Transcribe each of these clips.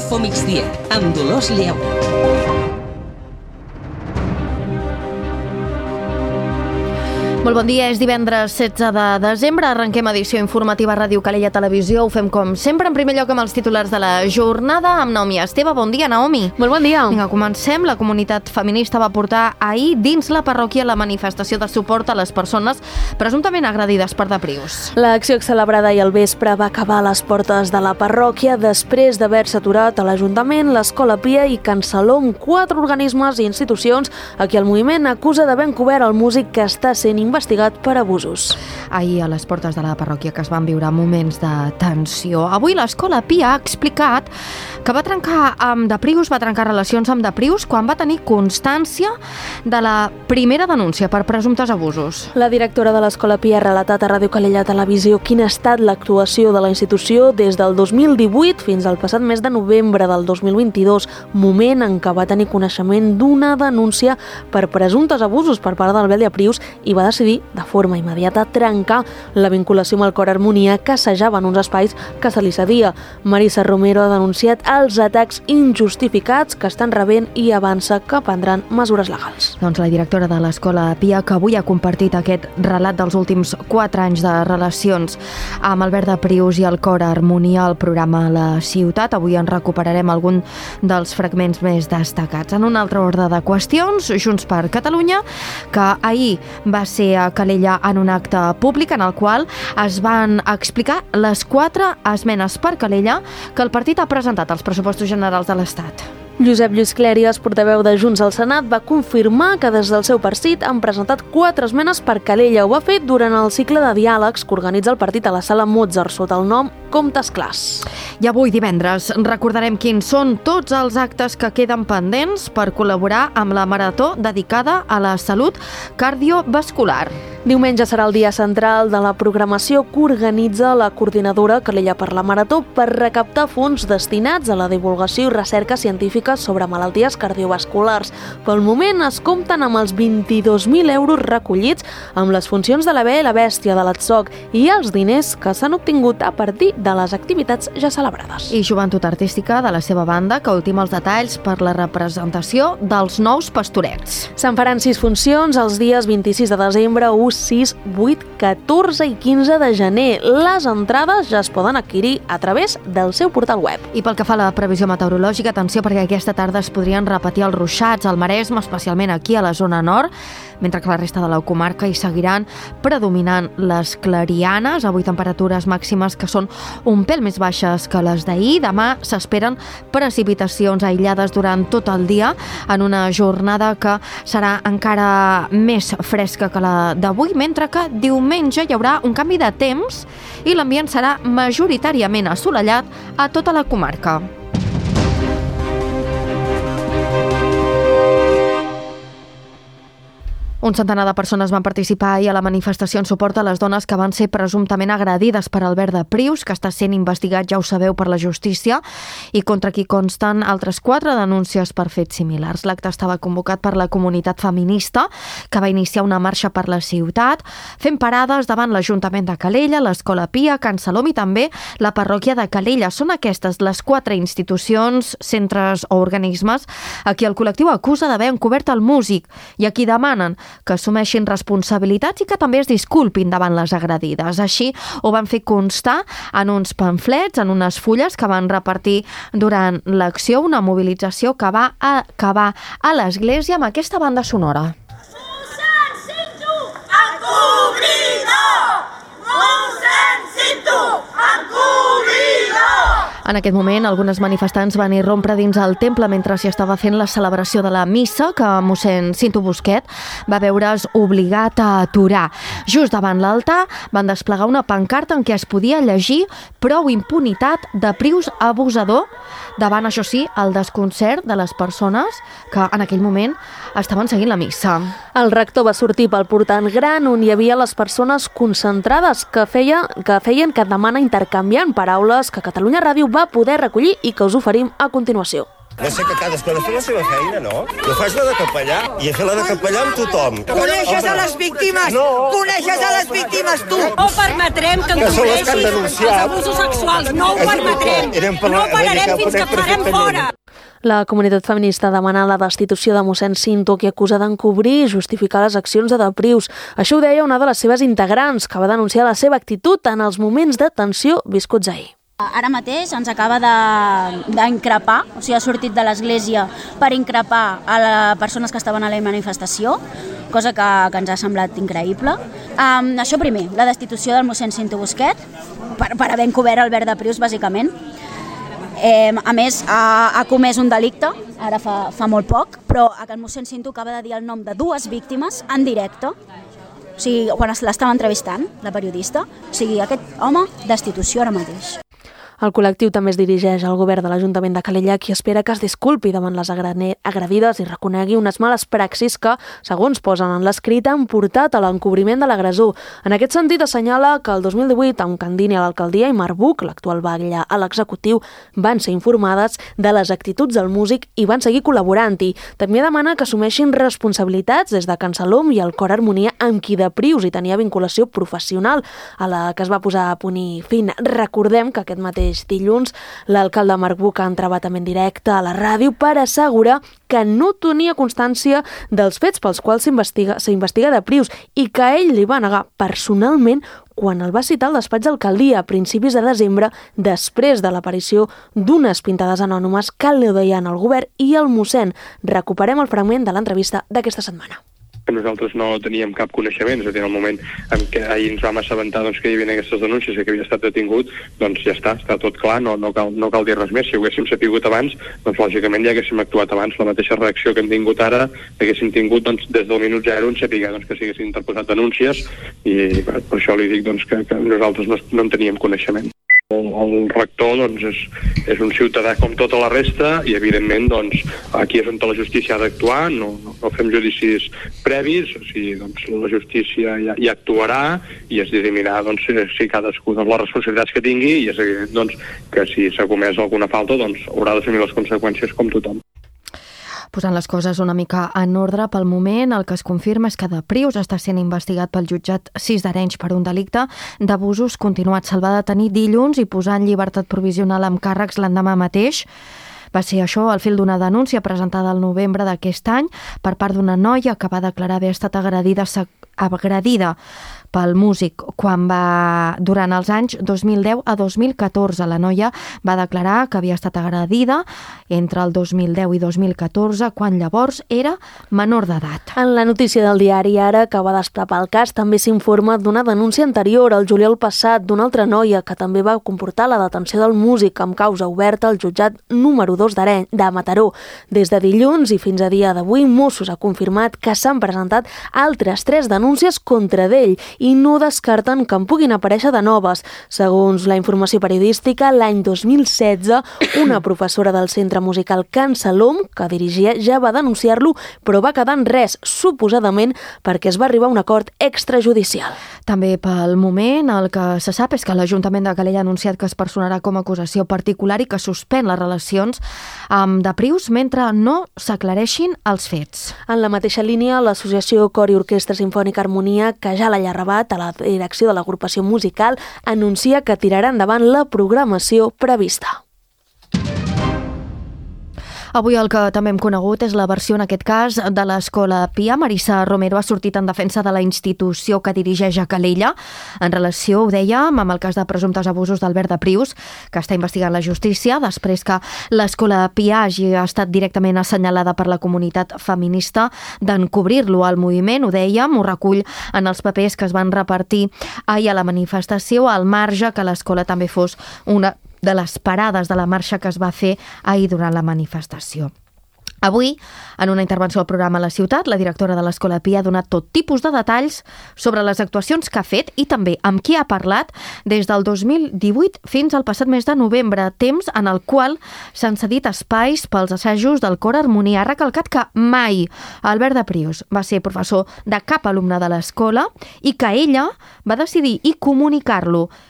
Infomigdia, amb Dolors Lleó. Molt bon dia, és divendres 16 de desembre, arrenquem edició informativa Ràdio Calella Televisió, ho fem com sempre, en primer lloc amb els titulars de la jornada, amb Naomi Esteve. Bon dia, Naomi. Molt bon dia. Vinga, comencem. La comunitat feminista va portar ahir dins la parròquia la manifestació de suport a les persones presumptament agredides per Deprius. L'acció celebrada ahir al vespre va acabar a les portes de la parròquia després d'haver-se aturat a l'Ajuntament, l'Escola Pia i Can Salom, 4 organismes i institucions a qui el moviment acusa d'haver encobert el músic que està sent investigat per abusos. Ahir a les portes de la parròquia que es van viure moments de tensió. Avui l'Escola Pia ha explicat que va trencar amb Deprius, va trencar relacions amb Deprius quan va tenir constància de la primera denúncia per presumptes abusos. La directora de l'Escola Pia ha relatat a Ràdio Calella Televisió quina ha estat l'actuació de la institució des del 2018 fins al passat mes de novembre del 2022, moment en què va tenir coneixement d'una denúncia per presumptes abusos per part del Deprius i va decidir de forma immediata trencar la vinculació amb el Cor Harmonia que assajava en uns espais que se li cedia. Marisa Romero ha denunciat els atacs injustificats que estan rebent i avança que prendran mesures legals. Doncs la directora de l'Escola Pia, que avui ha compartit aquest relat dels últims 4 anys de relacions amb Albert Deprius i el Cor Harmonia al programa La Ciutat. Avui en recuperarem algun dels fragments més destacats. En un altre ordre de qüestions, Junts per Catalunya, que ahir va ser a Calella en un acte públic en el qual es van explicar les 4 esmenes per Calella que el partit ha presentat als pressupostos generals de l'Estat. Josep Lluís Clèries, portaveu de Junts al Senat, va confirmar que des del seu partit han presentat 4 esmenes per Calella. Ho va fer durant el cicle de diàlegs que organitza el partit a la Sala Mozart sota el nom Comptes Clars. I avui, divendres, recordarem quins són tots els actes que queden pendents per col·laborar amb la marató dedicada a la salut cardiovascular. Diumenge serà el dia central de la programació que organitza la coordinadora Calella per la Marató per recaptar fons destinats a la divulgació i recerca científica sobre malalties cardiovasculars. Pel moment es compten amb els 22.000 euros recollits amb les funcions de la Bella i la Bèstia de l'Atsoc i els diners que s'han obtingut a partir de les activitats ja celebrades. I Joventut Artística de la seva banda que ultima els detalls per la representació dels nous pastorets. Se'n faran 6 funcions els dies 26 de desembre, 1, 6, 8, 14 i 15 de gener. Les entrades ja es poden adquirir a través del seu portal web. I pel que fa a la previsió meteorològica, atenció perquè aquesta tarda es podrien repetir els ruixats al Maresme, especialment aquí a la zona nord, mentre que la resta de la comarca hi seguiran predominant les clarianes. Avui temperatures màximes que són un pèl més baixes que les d'ahir. Demà s'esperen precipitacions aïllades durant tot el dia en una jornada que serà encara més fresca que la d'avui, mentre que diumenge hi haurà un canvi de temps i l'ambient serà majoritàriament assolellat a tota la comarca. Un centenar de persones van participar ahir a la manifestació en suport a les dones que van ser presumptament agredides per Albert Deprius, que està sent investigat, ja ho sabeu, per la justícia, i contra qui consten altres 4 denúncies per fets similars. L'acte estava convocat per la comunitat feminista, que va iniciar una marxa per la ciutat, fent parades davant l'Ajuntament de Calella, l'Escola Pia, Can Salom i també la parròquia de Calella. Són aquestes les 4 institucions, centres o organismes a qui el col·lectiu acusa d'haver encobert el músic i a qui demanen que assumeixin responsabilitats i que també es disculpin davant les agredides. Així ho van fer constar en uns pamflets, en unes fulles que van repartir durant l'acció, una mobilització que va acabar a l'església amb aquesta banda sonora. En aquest moment, algunes manifestants van irrompre dins el temple mentre s'hi estava fent la celebració de la missa que mossèn Cinto Busquet va veure's obligat a aturar. Just davant l'altar van desplegar una pancarta en què es podia llegir "Prou impunitat, Deprius abusador", davant, això sí, el desconcert de les persones que en aquell moment estaven seguint la missa. El rector va sortir pel portal gran on hi havia les persones concentrades que feien que demana intercanviant paraules que Catalunya Ràdio va poder recollir i que us oferim a continuació. No sé, que cadascú ha de fer la seva feina, no? Jo faig la de capellà i he fet la de capellà amb tothom. Coneixes a les víctimes? No. Coneixes a les víctimes, tu? No permetrem que encobreixin els abusos sexuals. No ho permetrem. No pararem fins que farem fora. La comunitat feminista demana la destitució de mossèn Cinto, qui acusa d'encobrir i justificar les accions de Prius. Això ho deia una de les seves integrants, que va denunciar la seva actitud en els moments de tensió viscuts ahir. Ara mateix ens acaba d'increpar, o sigui, ha sortit de l'església per increpar a les persones que estaven a la manifestació, cosa que ens ha semblat increïble. Això primer, la destitució del mossèn Cinto Busquet, per haver encobert Albert de Prius, bàsicament. A més, ha comès un delicte, ara fa molt poc, però el mossèn Cinto acaba de dir el nom de 2 víctimes en directe, o sigui, quan l'estava entrevistant, la periodista. O sigui, aquest home, destitució ara mateix. El col·lectiu també es dirigeix al govern de l'Ajuntament de Calella, qui espera que es disculpi davant les agredides i reconegui unes males praxis que, segons posen en l'escrit, han portat a l'encobriment de l'agressor. En aquest sentit, assenyala que el 2018, amb Candini a l'alcaldia i Marbuc, l'actual batlle a l'executiu, van ser informades de les actituds del músic i van seguir col·laborant-hi. També demana que assumeixin responsabilitats des de Can Salom i el Cor Harmonia, amb qui de Prius hi tenia vinculació professional, a la que es va posar a punt i fin. Recordem que aquest mateix dilluns l'alcalde Marc Buch ha entrevat en directe a la ràdio per assegurar que no tenia constància dels fets pels quals s'investiga de Prius i que ell li va negar personalment quan el va citar al despatx d'alcaldia a principis de desembre, després de l'aparició d'unes pintades anònimes que li deien al govern i al mossèn. Recuperem el fragment de l'entrevista d'aquesta setmana. Nosaltres no teníem cap coneixement, és a dir, en el moment en què ahir ens vam assabentar que hi havia aquestes denúncies i que havia estat detingut, doncs ja està tot clar, no cal dir res més. Si ho haguéssim sapigut abans, doncs lògicament ja haguéssim actuat abans. La mateixa reacció que hem tingut ara, haguéssim tingut des del minut 0 en saber que s'haguessin interposat denúncies i per això li dic que nosaltres no en teníem coneixement. El rector és un ciutadà com tota la resta i evidentment aquí és on la justícia ha d'actuar, no fem judicis previs, o sigui, la justícia ja actuarà i es dirimirà si cadascú les responsabilitats que tingui i és evident que si s'ha comès alguna falta haurà d'assumir les conseqüències com tothom. Posant les coses una mica en ordre, pel moment el que es confirma és que de Prius està sent investigat pel jutjat 6 d'Arenys per un delicte d'abusos continuats. Se'l va detenir dilluns i posar en llibertat provisional amb càrrecs l'endemà mateix. Va ser això el fil d'una denúncia presentada al novembre d'aquest any per part d'una noia que va declarar haver estat agredida pel músic durant els anys 2010 a 2014. La noia va declarar que havia estat agredida entre el 2010 i 2014, quan llavors era menor d'edat. En la notícia del diari Ara, que va destapar el cas, també s'informa d'una denúncia anterior, el juliol passat, d'una altra noia que també va comportar la detenció del músic amb causa oberta al jutjat número 2 de Mataró. Des de dilluns i fins a dia d'avui, Mossos ha confirmat que s'han presentat altres 3 denúncies contra d'ell i no descarten que en puguin aparèixer de noves. Segons la informació periodística, l'any 2016, una professora del Centre Musical Can Salom, que dirigia, ja va denunciar-lo, però va quedar en res, suposadament perquè es va arribar a un acord extrajudicial. També pel moment el que se sap és que l'Ajuntament de Calella ha anunciat que es personarà com a acusació particular i que suspèn les relacions amb de Prius mentre no s'aclareixin els fets. En la mateixa línia, l'associació Cor i Orquestra Simfònica Harmonia, que ja l'ha Rabat, a la direcció de l'agrupació musical, anuncia que tirarà endavant la programació prevista. Avui el que també hem conegut és la versió, en aquest cas, de l'Escola Pia. Marissa Romero ha sortit en defensa de la institució que dirigeix a Calella en relació, ho dèiem, amb el cas de presumptes abusos d'Albert de Prius, que està investigant la justícia, després que l'Escola Pia hagi estat directament assenyalada per la comunitat feminista d'encobrir-lo al moviment, ho dèiem, ho recull en els papers que es van repartir ahir a la manifestació, al marge que l'escola també fos una de les parades de la marxa que es va fer ahir durant la manifestació. Avui, en una intervenció al programa La Ciutat, la directora de l'Escola Pia ha donat tot tipus de detalls sobre les actuacions que ha fet i també amb qui ha parlat des del 2018 fins al passat mes de novembre, temps en el qual s'han cedit espais pels assajos del Cor Harmonia. Ha recalcat que mai Albert de Prius va ser professor de cap alumne de l'escola i que ella va decidir i comunicar-lo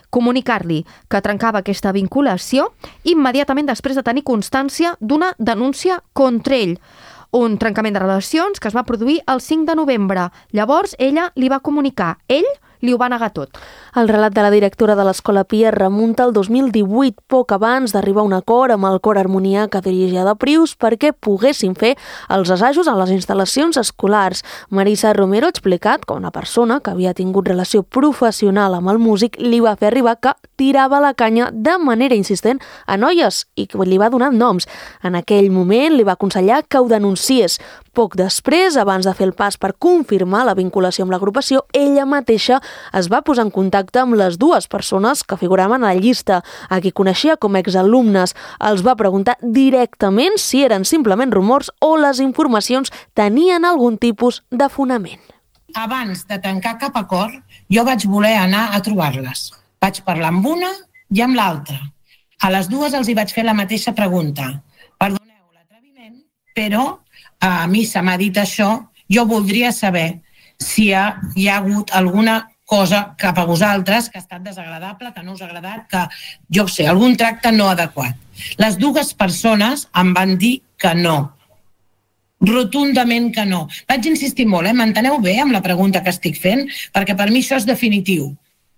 comunicar-li que trencava aquesta vinculació immediatament després de tenir constància d'una denúncia contra ell. Un trencament de relacions que es va produir el 5 de novembre. Llavors, ella li va comunicar. Ell li ho va negar tot. El relat de la directora de l'Escola Pia remunta al 2018, poc abans d'arribar a un acord amb el Cor Harmonia que dirigia de Prius perquè poguessin fer els assajos en les instal·lacions escolars. Marisa Romero ha explicat que una persona que havia tingut relació professional amb el músic li va fer arribar que tirava la canya de manera insistent a noies i que li va donar noms. En aquell moment li va aconsellar que ho denunciés. Poc després, abans de fer el pas per confirmar la vinculació amb l'agrupació, ella mateixa es va posar en contacte amb les dues persones que figuraven a la llista, a qui coneixia com exalumnes. Els va preguntar directament si eren simplement rumors o les informacions tenien algun tipus de fonament. Abans de tancar cap acord, jo vaig voler anar a trobar-les. Vaig parlar amb una i amb l'altra. A les dues els hi vaig fer la mateixa pregunta. Perdoneu l'atreviment, però a mi se m'ha dit això, jo voldria saber si hi ha hagut alguna cosa cap a vosaltres que ha estat desagradable, que no us ha agradat, que, jo sé, algun tracte no adequat. Les dues persones em van dir que no. Rotundament que no. Vaig insistir molt, m'enteneu bé amb la pregunta que estic fent? Perquè per mi això és definitiu.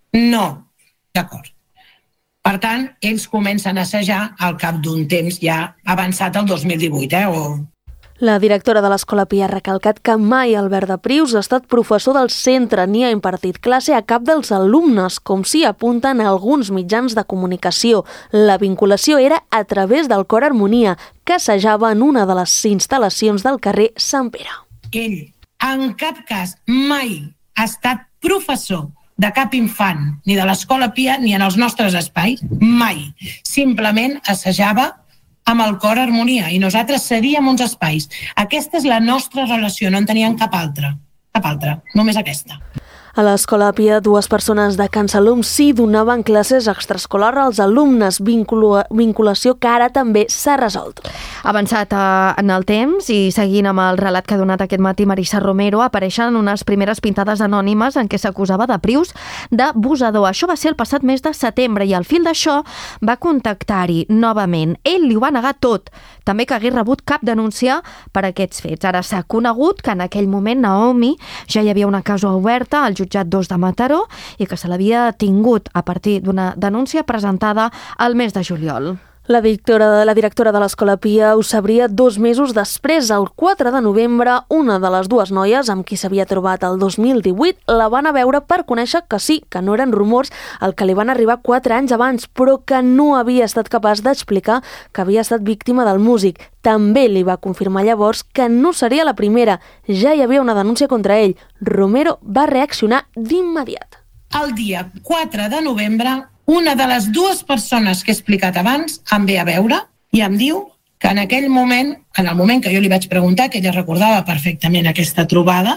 No. D'acord. Per tant, ells comencen a assajar al cap d'un temps ja avançat el 2018, La directora de l'Escola Pia ha recalcat que mai Albert de Prius ha estat professor del centre ni ha impartit classe a cap dels alumnes, com s'hi apunten alguns mitjans de comunicació. La vinculació era a través del Cor Harmonia, que assajava en una de les instal·lacions del carrer Sant Pere. Ell, en cap cas, mai ha estat professor de cap infant, ni de l'Escola Pia, ni en els nostres espais, mai. Simplement assajava amb el Cor Harmonia i nosaltres cedíem uns espais. Aquesta és la nostra relació, no en teníem cap altra, només aquesta. A l'Escola Pia, dues persones de Can Salum sí donaven classes extraescolar als alumnes, vinculació que ara també s'ha resolt. Avançat en el temps i seguint amb el relat que ha donat aquest matí Marisa Romero, apareixen unes primeres pintades anònimes en què s'acusava de Prius d'abusador. Això va ser el passat mes de setembre i al fil d'això va contactar-hi novament. Ell li ho va negar tot, també que hagués rebut cap denúncia per aquests fets. Ara s'ha conegut que en aquell moment Naomi ja hi havia una causa oberta al jutjat 2 de Mataró i que se l'havia tingut a partir d'una denúncia presentada al mes de juliol. La directora de l'Escola Pia ho sabria 2 mesos després. El 4 de novembre, una de les dues noies amb qui s'havia trobat el 2018 la van a veure per conèixer que sí, que no eren rumors el que li van arribar 4 anys abans, però que no havia estat capaç d'explicar que havia estat víctima del músic. També li va confirmar llavors que no seria la primera. Ja hi havia una denúncia contra ell. Romero va reaccionar d'immediat. El dia 4 de novembre, una de les dues persones que he explicat abans em ve a veure i em diu que en aquell moment, en el moment que jo li vaig preguntar, que ella recordava perfectament aquesta trobada,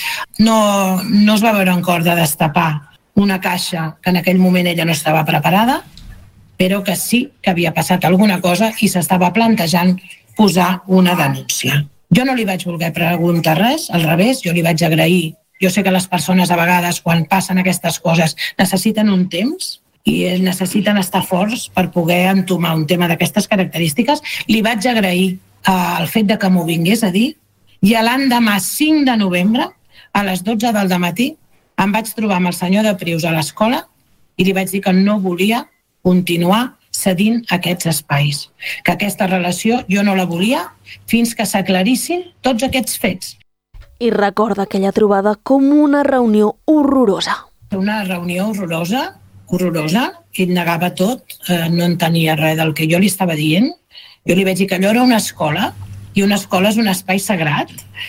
no es va veure en cor de destapar una caixa que en aquell moment ella no estava preparada, però que sí que havia passat alguna cosa i s'estava plantejant posar una denúncia. Jo no li vaig voler preguntar res, al revés, jo li vaig agrair. Jo sé que les persones a vegades, quan passen aquestes coses, necessiten un temps i necessiten estar forts per poder entomar un tema d'aquestes característiques. Li vaig agrair el fet de que m'ho vingués a dir i l'endemà 5 de novembre, a les 12 del matí, em vaig trobar amb el senyor de Prius a l'escola i li vaig dir que no volia continuar cedint aquests espais, que aquesta relació jo no la volia fins que s'aclarissin tots aquests fets. I recorda aquella trobada com una reunió horrorosa. Una reunió horrorosa, ell negava tot, no entenia res del que jo li estava dient. Jo li vaig dir que allò era una escola, i una escola és un espai sagrat,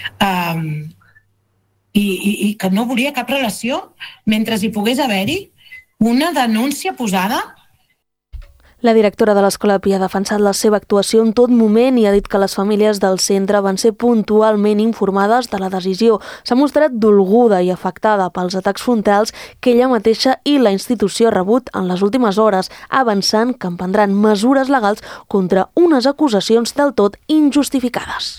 i que no volia cap relació mentre hi pogués haver-hi una denúncia posada. La directora de l'Escola Pia ha defensat la seva actuació en tot moment i ha dit que les famílies del centre van ser puntualment informades de la decisió. S'ha mostrat dolguda i afectada pels atacs frontals que ella mateixa i la institució ha rebut en les últimes hores, avançant que emprendran mesures legals contra unes acusacions del tot injustificades.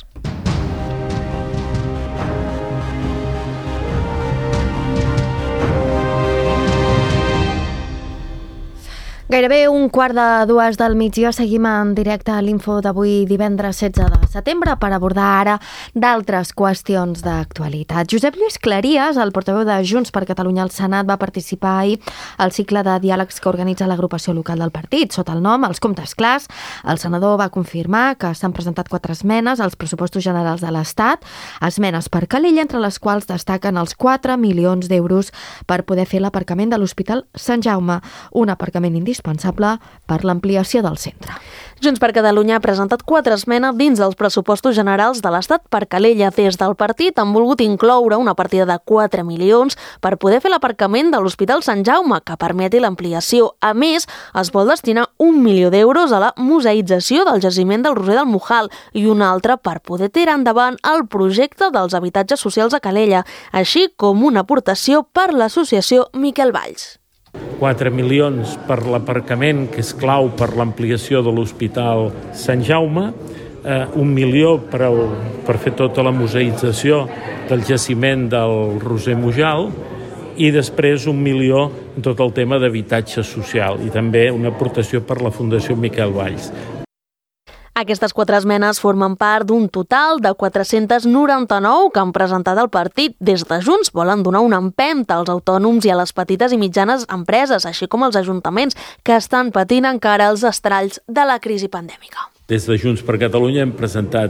Gairebé 1:15 del migdia seguim en directe a l'Info d'avui divendres 16 de setembre per abordar ara d'altres qüestions d'actualitat. Josep Lluís Claries, el portaveu de Junts per Catalunya al Senat, va participar ahir al cicle de diàlegs que organitza l'agrupació local del partit. Sota el nom Els Comptes Clars, el senador va confirmar que s'han presentat 4 esmenes als pressupostos generals de l'Estat, esmenes per Calella, entre les quals destaquen els 4 milions d'euros per poder fer l'aparcament de l'Hospital Sant Jaume, un aparcament indispensable per l'ampliació del centre. Junts per Catalunya ha presentat 4 esmenes dins dels pressupostos generals de l'Estat per Calella. Des del partit han volgut incloure una partida de 4 milions per poder fer l'aparcament de l'Hospital Sant Jaume, que permeti l'ampliació. A més, es vol destinar 1 milió d'euros a la museïtzació del jaciment del Roser del Mojal i un altre per poder tirar endavant el projecte dels habitatges socials a Calella, així com una aportació per l'associació Miquel Valls. 4 milions per l'aparcament, que és clau per l'ampliació de l'Hospital Sant Jaume, 1 milió per fer tota la museïtzació del jaciment del Roser Mojal i després 1 milió en tot el tema d'habitatge social i també una aportació per la Fundació Miquel Valls. Aquestes 4 esmenes formen part d'un total de 499 que han presentat el partit. Des de Junts volen donar una empenta als autònoms i a les petites i mitjanes empreses, així com als ajuntaments, que estan patint encara els estralls de la crisi pandèmica. Des de Junts per Catalunya hem presentat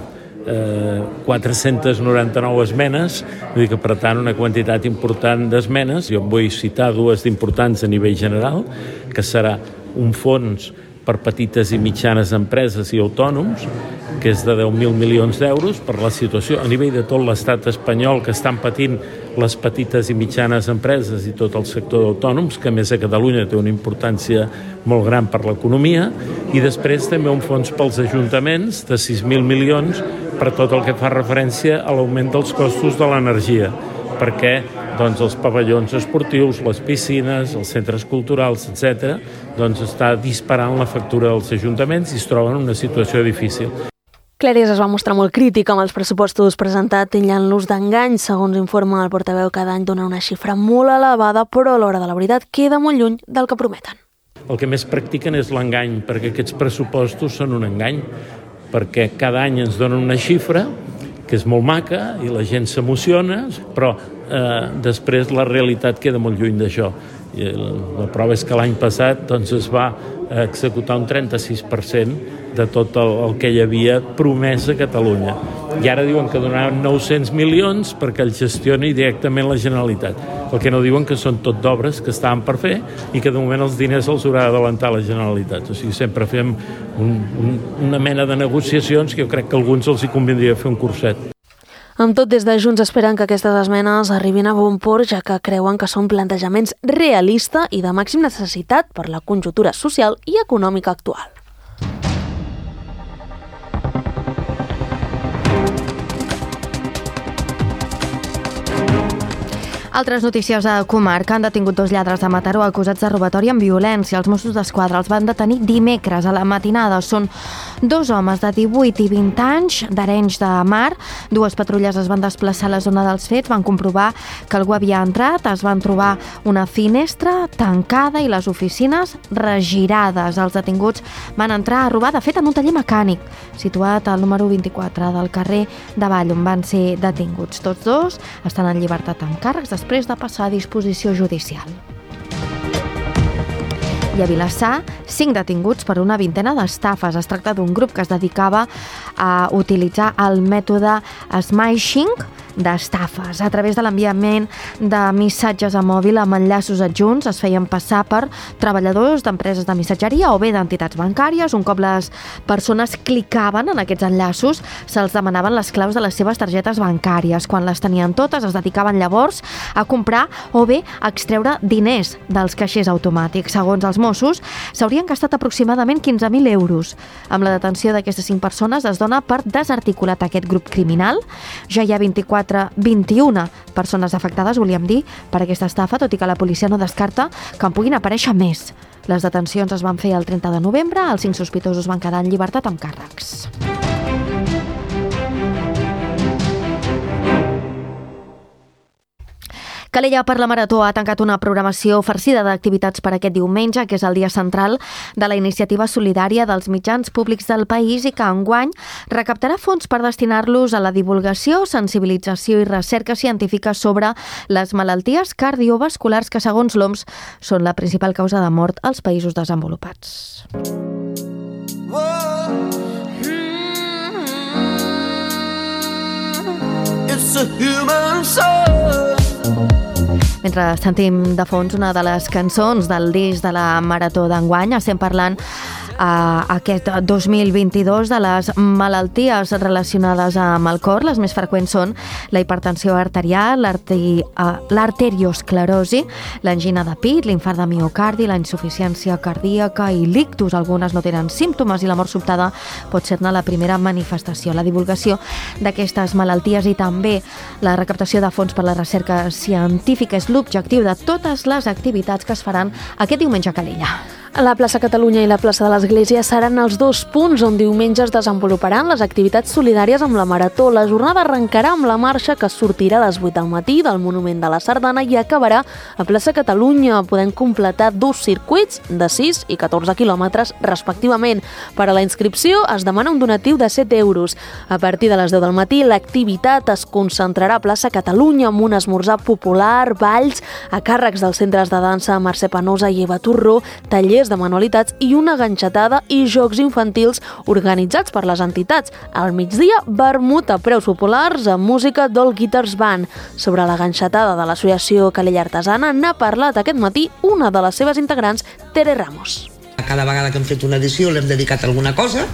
499 esmenes, vull dir que per tant una quantitat important d'esmenes. Jo vull citar 2 d'importants a nivell general, que serà un fons per petites i mitjanes empreses i autònoms, que és de 10.000 milions d'euros per la situació a nivell de tot l'estat espanyol que estan patint les petites i mitjanes empreses i tot el sector d'autònoms, que a més a Catalunya té una importància molt gran per l'economia, i després també un fons pels ajuntaments de 6.000 milions per tot el que fa referència a l'augment dels costos de l'energia, perquè els pavellons esportius, les piscines, els centres culturals, etc., està disparant la factura dels ajuntaments i es troben en una situació difícil. Claries es va mostrar molt crític amb els pressupostos presentats, titllant-los d'engany. Segons informa el portaveu, cada any dona una xifra molt elevada, però a l'hora de la veritat queda molt lluny del que prometen. El que més practiquen és l'engany, perquè aquests pressupostos són un engany, perquè cada any ens donen una xifra que és molt maca i la gent s'emociona, però després la realitat queda molt lluny d'això. I la prova és que l'any passat es va executar un 36% de tot el que hi havia promès a Catalunya. I ara diuen que donaran 900 milions perquè el gestioni directament la Generalitat. El que no diuen que són tot d'obres que estaven per fer i que de moment els diners els haurà d'adelantar la Generalitat. O sigui, sempre fem una mena de negociacions que jo crec que a alguns els hi convindria fer un curset. Amb tot, des de Junts esperen que aquestes esmenes arribin a bon port, ja que creuen que són plantejaments realistes i de màxima necessitat per la conjuntura social i econòmica actual. Altres notícies a comarca. Han detingut 2 lladres de Mataró acusats de robatori amb violència. Els Mossos d'Esquadra els van detenir dimecres a la matinada. Són 2 homes de 18 i 20 anys d'Arenys de Mar. 2 patrulles es van desplaçar a la zona dels fets, van comprovar que algú havia entrat, es van trobar una finestra tancada i les oficines regirades. Els detinguts van entrar a robar, de fet, en un taller mecànic situat al número 24 del carrer de Vall, on van ser detinguts. Tots 2 estan en llibertat amb càrrecs després de passar a disposició judicial. I a Vilassar, 5 detinguts per una vintena d'estafes. Es tracta d'un grup que es dedicava a utilitzar el mètode smashing d'estafes. A través de l'enviament de missatges a mòbil amb enllaços adjunts es feien passar per treballadors d'empreses de missatgeria o bé d'entitats bancàries. Un cop les persones clicaven en aquests enllaços, se'ls demanaven les claus de les seves targetes bancàries. Quan les tenien totes, es dedicaven llavors a comprar o bé a extreure diners dels caixers automàtics. Segons els Mossos, s'haurien gastat aproximadament 15.000 euros. Amb la detenció d'aquestes 5 persones es dona per desarticulat aquest grup criminal. Ja hi ha 21 persones afectades, volíem dir, per aquesta estafa, tot i que la policia no descarta que en puguin aparèixer més. Les detencions es van fer el 30 de novembre, els 5 sospitosos van quedar en llibertat amb càrrecs. Calella per la Marató ha tancat una programació farcida d'activitats per aquest diumenge, que és el dia central de la iniciativa solidària dels mitjans públics del país i que enguany recaptarà fons per destinar-los a la divulgació, sensibilització i recerca científica sobre les malalties cardiovasculars que, segons l'OMS, són la principal causa de mort als països desenvolupats. Mentre sentim de fons una de les cançons del disc de la Marató d'enguany, estem parlant aquest 2022 de les malalties relacionades amb el cor. Les més freqüents són la hipertensió arterial, l'arteriosclerosi, l'angina de pit, l'infart de miocardi, la insuficiència cardíaca i l'ictus. Algunes no tenen símptomes i la mort sobtada pot ser-ne la primera manifestació. La divulgació d'aquestes malalties i també la recaptació de fons per la recerca científica és l'objectiu de totes les activitats que es faran aquest diumenge a Calella. La plaça Catalunya i la plaça de l'Església seran els dos punts on diumenge es desenvoluparan les activitats solidàries amb la Marató. La jornada arrencarà amb la marxa que sortirà a les 8 del matí del Monument de la Sardana i acabarà a plaça Catalunya, podent completar dos circuits de 6 i 14 quilòmetres respectivament. Per a la inscripció es demana un donatiu de 7 euros. A partir de les 10 del matí l'activitat es concentrarà a plaça Catalunya amb un esmorzar popular, balls a càrrecs dels centres de dansa Mercè Penosa i Eva Torró, tallers de manualitats i una ganxetada i jocs infantils organitzats per les entitats. Al migdia, vermut a preus populars amb música d'All Guitars Band. Sobre la ganxetada de l'associació Calella Artesana n'ha parlat aquest matí una de les seves integrants, Tere Ramos. Cada vegada que hem fet una edició l'hem dedicat a alguna cosa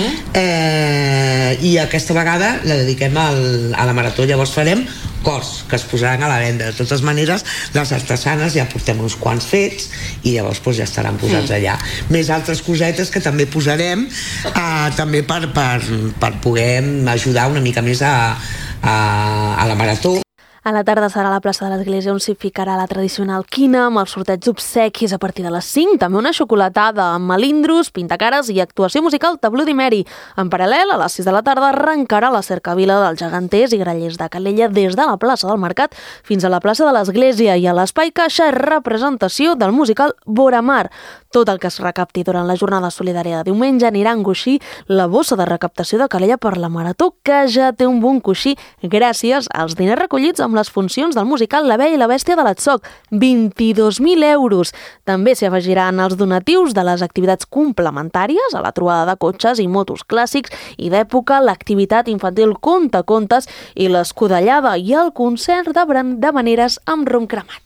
i aquesta vegada la dediquem a la Marató. Llavors farem cors que es posaran a la venda. De totes maneres, les artesanes ja portem uns quants fets i llavors ja estaran posats allà. Més altres cosetes que també posarem també per poder ajudar una mica més a la Marató. A la tarda serà a la plaça de l'Església on s'hi ficarà la tradicional quina amb els sorteig d'obsequis a partir de les 5. També una xocolatada amb melindros, pintacares i actuació musical de Bloody Mary. En paral·lel, a les 6 de la tarda arrencarà la cercavila dels geganters i grallers de Calella des de la plaça del Mercat fins a la plaça de l'Església i a l'Espai Caixa representació del musical Boramar. Tot el que es recapti durant la jornada solidària de diumenge anirà a enguixir la bossa de recaptació de Calella per la Marató, que ja té un bon coixí gràcies als diners recollits amb les funcions del musical La Bella i la Bèstia de l'Atsoc, 22.000 euros. També s'hi afegiran els donatius de les activitats complementàries a la trobada de cotxes i motos clàssics i d'època, l'activitat infantil Contacontes i l'escudellada i el concert de maneres amb rom cremat.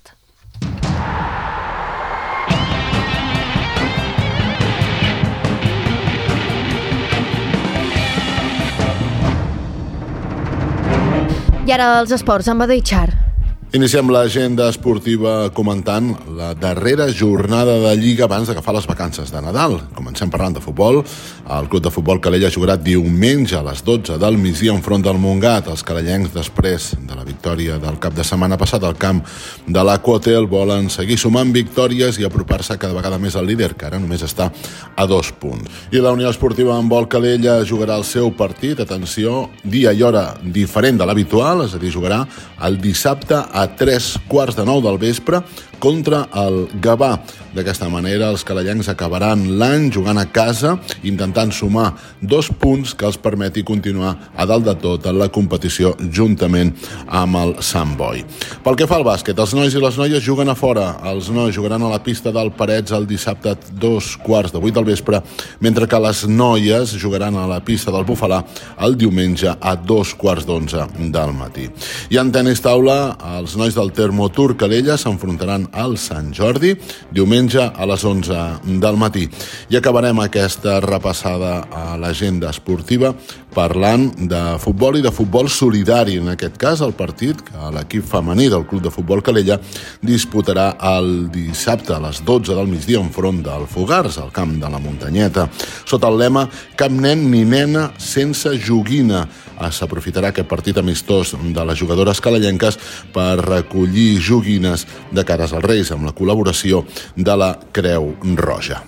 I ara els esports amb Adoi Char. Iniciem l'agenda esportiva comentant la darrera jornada de Lliga abans d'agafar les vacances de Nadal. Comencem parlant de futbol. El Club de Futbol Calella jugarà diumenge a les 12 del migdia enfront del Montgat. Els calellencs, després de la victòria del cap de setmana passat al camp de l'Aquahotel, volen seguir sumant victòries i apropar-se cada vegada més al líder, que ara només està a 2 punts. I la Unió Esportiva Handbol Calella jugarà el seu partit, atenció, dia i hora diferent de l'habitual, és a dir, jugarà el dissabte a 3:15 del vespre contra el Gavà. D'aquesta manera, els calellencs acabaran l'any jugant a casa, intentant sumar 2 punts que els permeti continuar a dalt de tot en la competició juntament amb el Sant Boi. Pel que fa al bàsquet, els nois i les noies juguen a fora. Els nois jugaran a la pista del Parets el dissabte a 7:15 del vespre, mentre que les noies jugaran a la pista del Bufalà el diumenge a 2:15 del matí. I en tenis taula, els nois del Termotur Calella s'enfrontaran al Sant Jordi diumenge a les 11 del matí. I acabarem aquesta repassada a l'agenda esportiva parlant de futbol i de futbol solidari. En aquest cas, el partit que l'equip femení del Club de Futbol Calella disputarà el dissabte a les 12 del migdia enfront del Fogars, al camp de la Muntanyeta, sota el lema "Cap nen ni nena sense joguina". S'aprofitarà aquest partit amistós de les jugadores calellenques per recollir joguines de cares als Reis amb la col·laboració de la Creu Roja.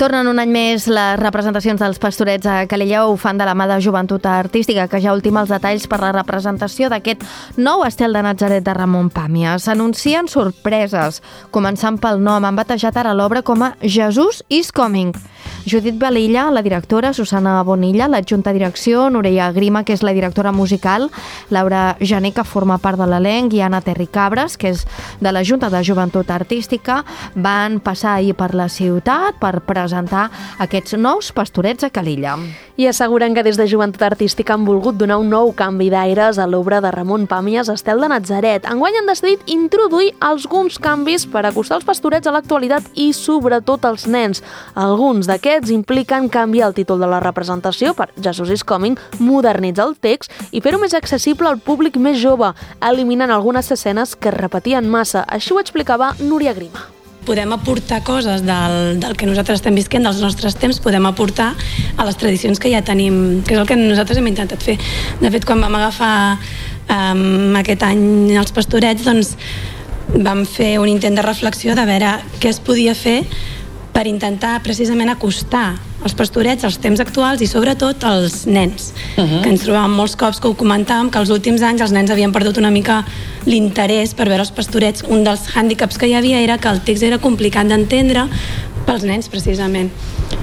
Tornen un any més les representacions dels Pastorets a Calella. Ho fan de la mà de Joventut Artística, que ja ultima els detalls per la representació d'aquest nou estel de Natzaret de Ramon Pàmies. S'anuncien sorpreses, començant pel nom. Han batejat ara l'obra com a Jesus is Coming. Judit Belilla, la directora, Susana Bonilla, l'adjunta a direcció, Núria Grima, que és la directora musical, Laura Jané, que forma part de l'elenc, i Anna Terri Cabres, que és de la Junta de Joventut Artística, van passar ahir per la ciutat per presentar aquests nous Pastorets a Calella. I asseguren que des de Joventut Artística han volgut donar un nou canvi d'aires a l'obra de Ramon Pàmies, Estel de Natzaret. Enguany han decidit introduir alguns canvis per acostar els Pastorets a l'actualitat i sobretot als nens. Alguns d'aquests impliquen canviar el títol de la representació per Jesus is Coming, modernitzar el text i fer-ho més accessible al públic més jove, eliminant algunes escenes que es repetien massa. Així ho explicava Núria Grima. Podem aportar coses del que nosaltres estem visquent, dels nostres temps, podem aportar a les tradicions que ja tenim, que és el que nosaltres hem intentat fer. De fet, quan vam agafar aquest any els Pastorets, doncs vam fer un intent de reflexió de veure què es podia fer per intentar precisament acostar els Pastorets als temps actuals i sobretot als nens, que ens trobàvem molts cops que ho comentàvem, que els últims anys els nens havien perdut una mica l'interès per veure els Pastorets. Un dels hàndicaps que hi havia era que el text era complicat d'entendre pels nens, precisament.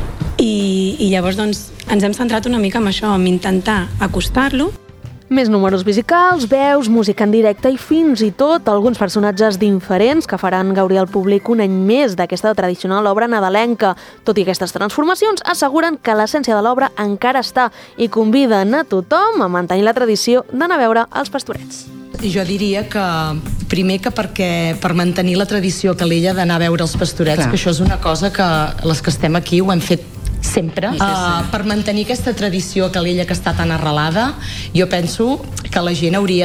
I llavors doncs, ens hem centrat una mica en això, en intentar acostar-lo. Més números musicals, veus, música en directe i fins i tot alguns personatges diferents que faran gaudir al públic un any més d'aquesta tradicional obra nadalenca. Tot i aquestes transformacions, asseguren que l'essència de l'obra encara està i conviden a tothom a mantenir la tradició d'anar a veure els Pastorets. Jo diria que primer que perquè per mantenir la tradició a Calella d'anar a veure els Pastorets, que això és una cosa que les que estem aquí ho hem fet sempre. Per mantenir aquesta tradició a Calella que està tan arrelada, jo penso que la gent hauria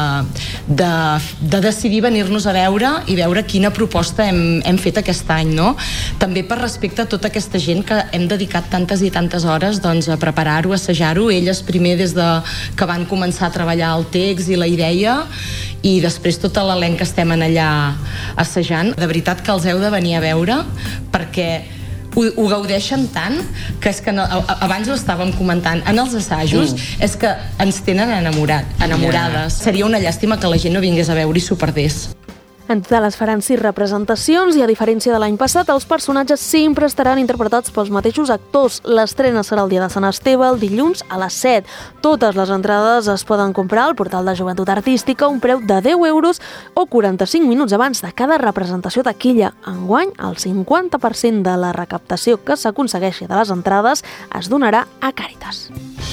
de decidir venir-nos a veure i veure quina proposta hem fet aquest any, no? També per respecte a tota aquesta gent que hem dedicat tantes i tantes hores doncs, a preparar-ho, a assajar-ho, elles primer des de que van començar a treballar el text i la idea, i després tot l'elenc que estem allà assajant. De veritat que els heu de venir a veure perquè ho gaudeixen tant que és que abans ho estàvem comentant en els assajos, és que ens tenen enamorades. Seria una llàstima que la gent no vingués a veure i s'ho perdés. En total es faran 6 representacions i, a diferència de l'any passat, els personatges sempre estaran interpretats pels mateixos actors. L'estrena serà el dia de Sant Esteve, el dilluns a les 7. Totes les entrades es poden comprar al portal de Joventut Artística a un preu de 10 euros o 45 minuts abans de cada representació taquilla. Enguany, el 50% de la recaptació que s'aconsegueixi de les entrades es donarà a Càritas.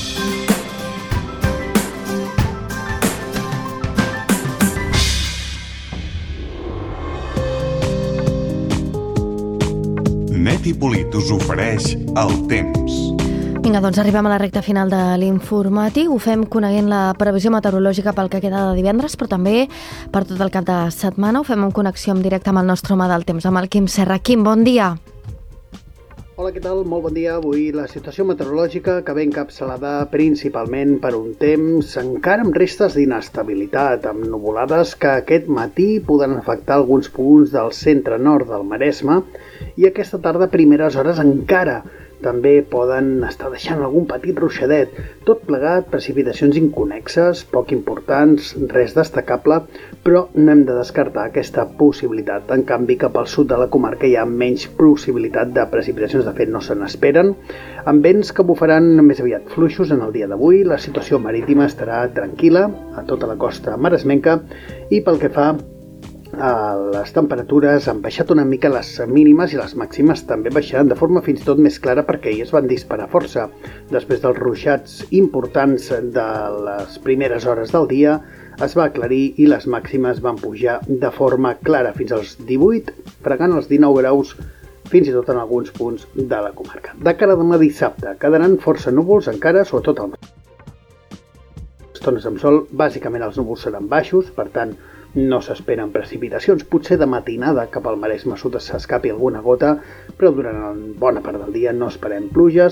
Net i Polit us ofereix el temps. Vinga, doncs arribem a la recta final de l'informatiu. Ho fem coneguent la previsió meteorològica pel que queda de divendres, però també per tot el cap de setmana. Ho fem en connexió en directe amb el nostre home del temps, amb el Quim Serra. Quim, bon dia. Hola, què tal? Molt bon dia. Avui la situació meteorològica que ve encapçalada principalment per un temps encara amb restes d'inestabilitat, amb nuvolades que aquest matí poden afectar alguns punts del centre-nord del Maresme i aquesta tarda, primeres hores, encara també poden estar deixant algun petit ruixadet. Tot plegat, precipitacions inconnexes, poc importants, res destacable, però no hem de descartar aquesta possibilitat. En canvi, cap al sud de la comarca hi ha menys possibilitat de precipitacions, de fet no se n'esperen, amb vents que bufaran més aviat fluixos en el dia d'avui. La situació marítima estarà tranquil·la a tota la costa maresmenca i pel que fa les temperatures han baixat una mica, les mínimes i les màximes també baixaran de forma fins i tot més clara perquè ahir es van disparar força. Després dels ruixats importants de les primeres hores del dia es va aclarir i les màximes van pujar de forma clara fins als 18, fregant els 19 graus fins i tot en alguns punts de la comarca. De cara a demà dissabte quedaran força núvols encara, sobretot al estones amb sol, bàsicament els núvols seran baixos, per tant no s'esperen precipitacions, potser de matinada cap al Maresme sud s'escapi alguna gota, però durant bona part del dia no esperem pluges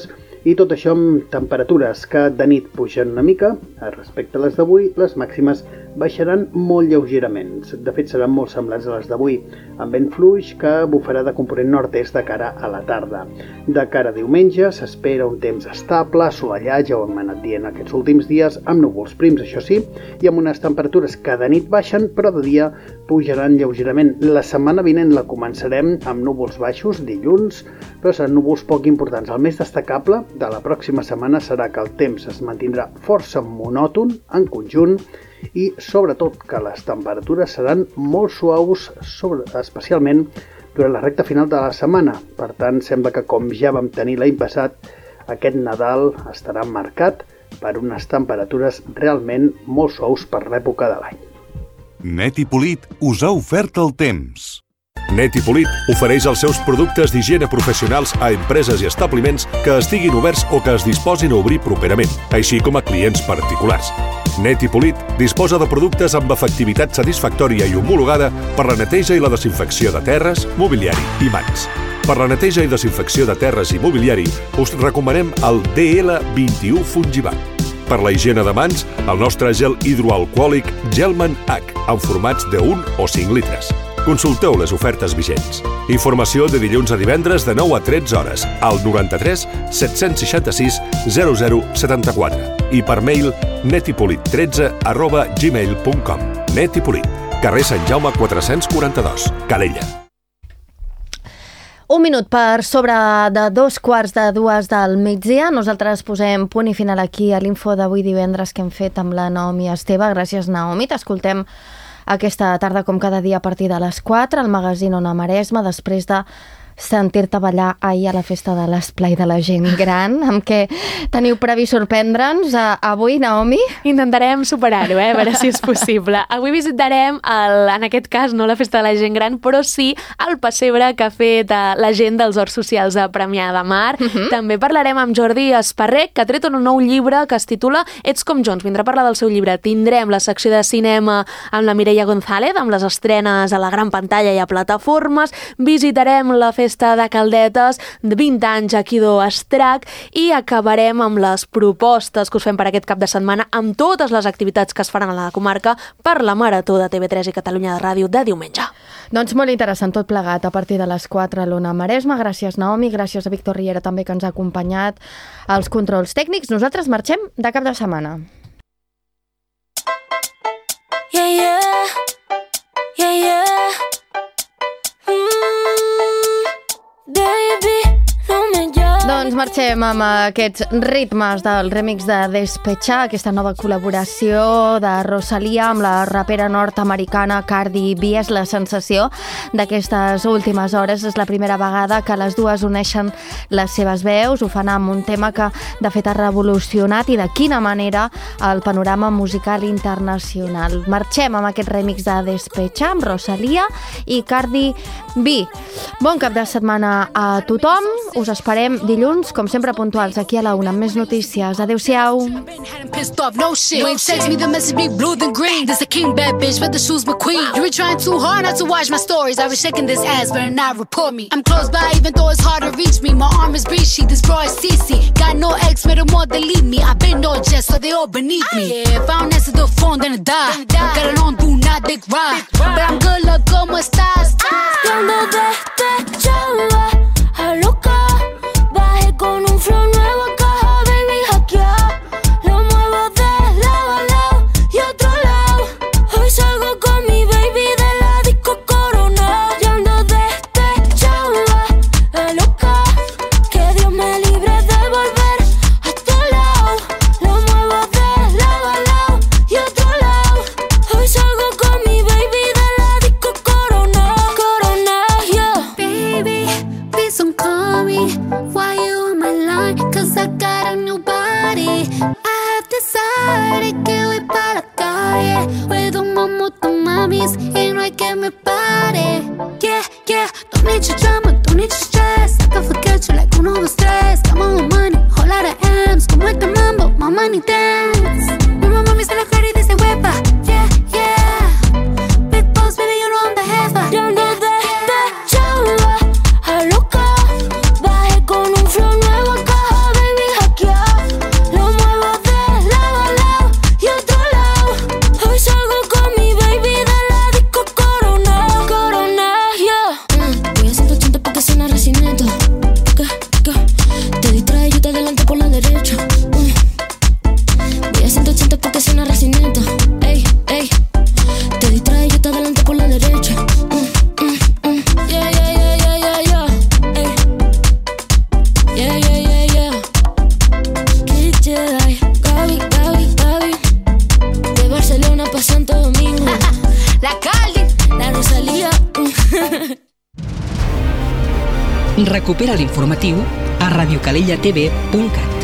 I tot això amb temperatures que de nit pugen una mica. Respecte a les d'avui, les màximes baixaran molt lleugerament. De fet, seran molt semblants a les d'avui, amb vent fluix que bufarà de component nord-est de cara a la tarda. De cara a diumenge s'espera un temps estable, assolellat, ja ho hem anat dient aquests últims dies, amb núvols prims, això sí, i amb unes temperatures que de nit baixen, però de dia pujaran lleugerament. La setmana vinent la començarem amb núvols baixos, dilluns, però seran núvols poc importants. El més destacable de la pròxima setmana serà que el temps es mantindrà força monòton en conjunt i sobretot que les temperatures seran molt suaus, especialment durant la recta final de la setmana. Per tant, sembla que com ja vam tenir l'any passat, aquest Nadal estarà marcat per unes temperatures realment molt suaus per l'època de l'any. Net i Polit us ha ofert el temps. Net i Polit ofereix els seus productes d'higiene professionals a empreses i establiments que estiguin oberts o que es disposin a obrir properament, així com a clients particulars. Net i Polit disposa de productes amb efectivitat satisfactòria i homologada per la neteja i la desinfecció de terres, mobiliari i mans. Per la neteja i desinfecció de terres i mobiliari us recomanem el DL21 Fungibat. Per la higiene de mans, el nostre gel hidroalcohòlic Gelman H, en formats de 1 o 5 litres. Consulteu les ofertes vigents. Informació de dilluns a divendres de 9 a 13 hores al 93 766 0074 i per mail netipolit13@gmail.com. Net i Polit, carrer Sant Jaume 442, Calella. Un minut per sobre de 2:15 del migdia. Nosaltres posem punt i final aquí a l'info d'avui divendres que hem fet amb la Naomi Esteve. Gràcies, Naomi. T'escoltem aquesta tarda, com cada dia, a partir de les 4, al magazín Ona Maresme, després de sentir-te ballar ahir a la festa de l'esplai de la gent gran. Amb què teniu previst sorprendre'ns avui, Naomi? Intentarem superar-ho, a veure si és possible. Avui visitarem, en aquest cas, no la festa de la gent gran, però sí el pessebre que ha fet la gent dels Horts Socials de Premià de Mar. També parlarem amb Jordi Esparrer, que ha tret un nou llibre que es titula Ets com Jones. Vindrà a parlar del seu llibre. Tindrem la secció de cinema amb la Mireia González, amb les estrenes a la gran pantalla i a plataformes. Visitarem la festa de Caldetes, de 20 anys aquí d'Ostrac, i acabarem amb les propostes que us fem per aquest cap de setmana, amb totes les activitats que es faran a la comarca per la Marató de TV3 i Catalunya de Ràdio de diumenge. Doncs molt interessant tot plegat a partir de les 4 a l'Ona Maresme. Gràcies, Naomi, gràcies a Víctor Riera també, que ens ha acompanyat als controls tècnics. Nosaltres marxem de cap de setmana. Yeah, yeah. Yeah, yeah. Doncs marxem amb aquests ritmes del remix de Despechar, aquesta nova col·laboració de Rosalía amb la rapera nord-americana Cardi B. És la sensació d'aquestes últimes hores. És la primera vegada que les dues uneixen les seves veus. Ho fan amb un tema que de fet ha revolucionat i de quina manera el panorama musical internacional. Marxem amb aquest remix de Despechar amb Rosalía i Cardi B. Bon cap de setmana a tothom. Us esperem dilluns, com sempre, puntuals aquí a la Una amb més notícies. Adéu-siau. Pissed off, no shit. You ain't text me the message, big blue than green. This a king, bad bitch, but the shoes McQueen. You were trying too hard not to watch my stories. I was shaking this ass, better not report me. I'm close by, even though it's hard to reach me. My arm is breachy, this bra is CC. Got no ex, better more delete me. I've been no jet, so they all beneath me. Yeah, if I don't answer the phone, then I die. Got it on, do not dick ride. But I'm good, look, como estás? Cuando despechaba a loca. Bajé con un flow nuevo, caja, baby, hackeado. Lo muevo de lado a lado y otro lado. Hoy salgo con mi baby de la disco Corona. Yo ando despechada, loca. Que Dios me libre de volver a tu lado. Lo muevo de lado a lado y otro lado. Hoy salgo con mi baby de la disco Corona. Corona, yeah. Baby, please don't call me. Why you on my line? Cause I got a new body. I have decided que voy pa' la calle. Puedo moto mamis y no hay que me pare. Yeah, yeah, don't need your drama, don't need your stress. I can forget you like 1, 2, 3. Come on, money, whole lot of M's. Como este mambo, my money dance. Mi mamá me se la cara y dice huepa. Yeah, yeah. Big boss, baby, you know I'm the jefa. Yo no despechaba a loca. Bajé con un flow nuevo, caja, baby, Recupera l'informatiu a radiocalellatv.cat.